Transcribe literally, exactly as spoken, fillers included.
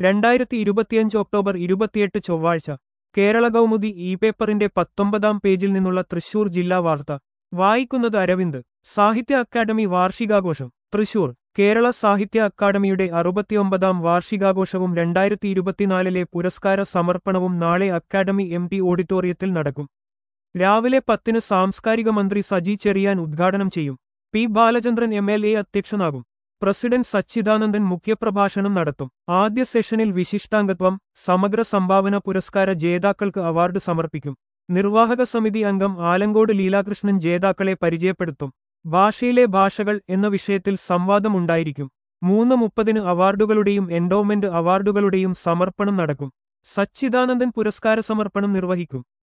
രണ്ടായിരത്തി ഇരുപത്തിയഞ്ച് ഒക്ടോബർ ഇരുപത്തിയെട്ട് ചൊവ്വാഴ്ച കേരള കൗമുദി ഇ പേപ്പറിന്റെ പത്തൊമ്പതാം പേജിൽ നിന്നുള്ള തൃശൂർ ജില്ലാ വാർത്ത വായിക്കുന്നത് അരവിന്ദ്. സാഹിത്യ അക്കാദമി വാർഷികാഘോഷം തൃശൂർ. കേരള സാഹിത്യ അക്കാദമിയുടെ അറുപത്തിയൊമ്പതാം വാർഷികാഘോഷവും രണ്ടായിരത്തി ഇരുപത്തിനാലിലെ പുരസ്കാര സമർപ്പണവും നാളെ അക്കാദമി എം ടി ഓഡിറ്റോറിയത്തിൽ നടക്കും. രാവിലെ പത്തിന് സാംസ്കാരിക മന്ത്രി സജി ചെറിയാൻ ഉദ്ഘാടനം ചെയ്യും. P Balachandran M L A അധ്യക്ഷനാകും. പ്രസിഡന്റ് സച്ചിദാനന്ദൻ മുഖ്യപ്രഭാഷണം നടത്തും. ആദ്യ സെഷനിൽ വിശിഷ്ടാംഗത്വം, സമഗ്ര സംഭാവന പുരസ്കാര ജേതാക്കൾക്ക് അവാർഡ് സമർപ്പിക്കും. നിർവാഹക സമിതി അംഗം ആലങ്കോട് ലീലാകൃഷ്ണൻ ജേതാക്കളെ പരിചയപ്പെടുത്തും. ഭാഷയിലെ ഭാഷകൾ എന്ന വിഷയത്തിൽ സംവാദമുണ്ടായിരിക്കും. മൂന്ന് മുപ്പതിന് അവാർഡുകളുടെയും എൻഡോവ്മെന്റ് അവാർഡുകളുടെയും സമർപ്പണം നടക്കും. സച്ചിദാനന്ദൻ പുരസ്കാര സമർപ്പണം നിർവഹിക്കും.